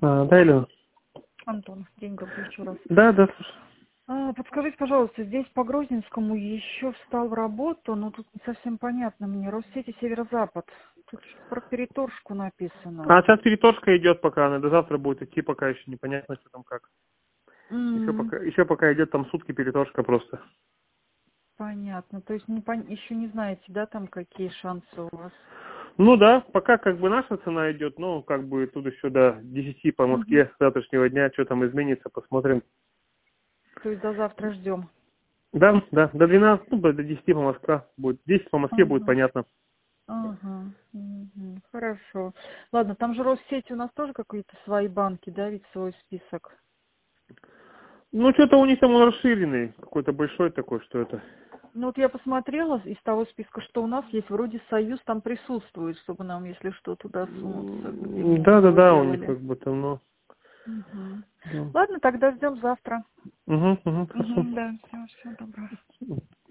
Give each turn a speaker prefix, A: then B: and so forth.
A: Да, Елена?
B: Антон, день добрый еще раз.
A: Да, слушай.
B: Подскажите, пожалуйста, здесь по Грозненскому еще встал в работу, но тут не совсем понятно мне. Россети Северо-Запад. Тут про переторжку написано.
A: Сейчас переторжка идет пока, она до завтра будет идти, пока еще непонятно, что там как. Еще пока идет там сутки переторжка просто.
B: Понятно. То есть еще не знаете, да, там какие шансы у вас?
A: Ну да, пока как бы наша цена идет, ну как бы тут еще до 10 по Москве с завтрашнего дня, что там изменится, посмотрим.
B: То есть до завтра ждем.
A: Да, до 12, до 10 по Москве будет. 10 по Москве будет понятно.
B: Хорошо. Ладно, там же Россети у нас тоже какие-то свои банки, да, ведь свой список.
A: Ну, что-то у них там он расширенный, какой-то большой такой, что это.
B: Ну вот я посмотрела из того списка, что у нас есть, вроде Союз там присутствует, чтобы нам, если что, туда сунуться, где мы его
A: Да, у них
B: делали.
A: как бы там, ну. Да.
B: Ладно, тогда ждем завтра.
A: Хорошо.
B: Да, все доброго.